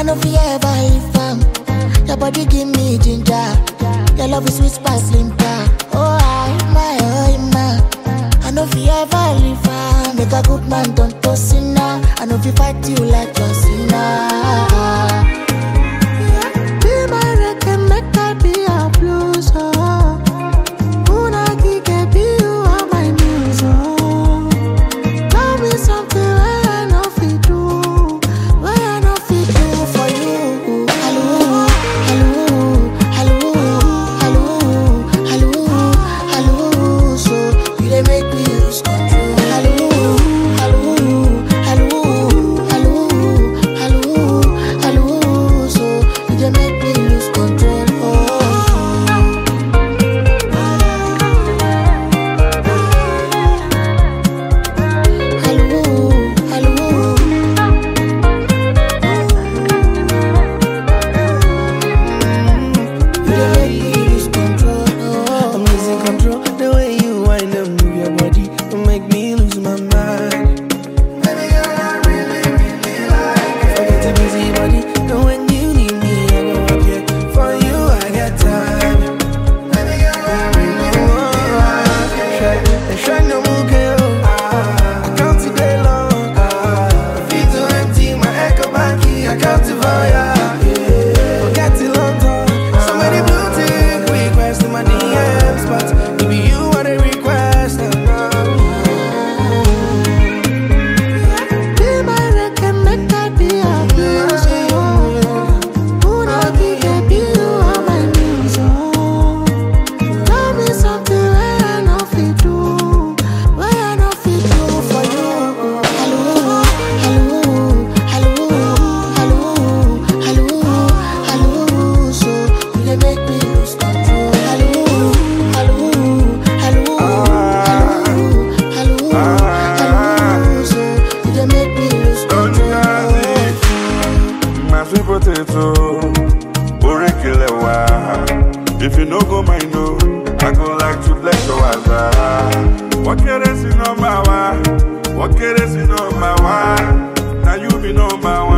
I know fi ever leave am. Your body give me ginger. Your love is sweet spice limpa. Oh I know fi ever leave am. Make a good man don't to sinner. I know fi fight you like John Cena. Be my record, make I be a blues. If you no go mind, no, I go like to bless your water. What can I see no my wife? What can I see no my wife? Now you be no my wife.